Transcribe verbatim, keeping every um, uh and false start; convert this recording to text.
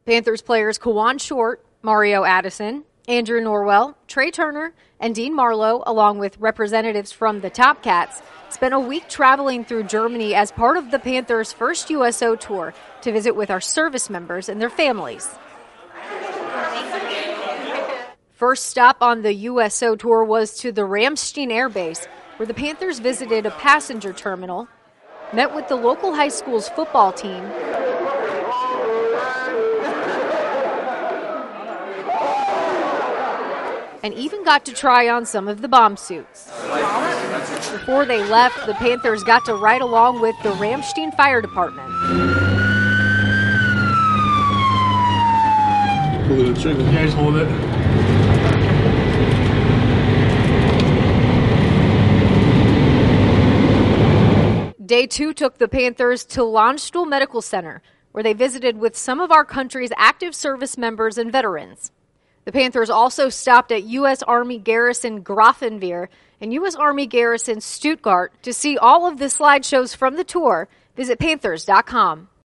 Panthers players Kawan Short, Mario Addison, Andrew Norwell, Trey Turner, and Dean Marlowe, along with representatives from the Top Cats, spent a week traveling through Germany as part of the Panthers' first U S O tour to visit with our service members and their families. First stop on the U S O tour was to the Ramstein Air Base, where the Panthers visited a passenger terminal, met with the local high school's football team, and even got to try on some of the bomb suits. Before they left, the Panthers got to ride along with the Ramstein Fire Department. Pull the trigger. You guys hold it. Day two took the Panthers to Landstuhl Medical Center, where they visited with some of our country's active service members and veterans. The Panthers also stopped at U S Army Garrison Grafenwehr and U S Army Garrison Stuttgart. To see all of the slideshows from the tour, visit Panthers dot com.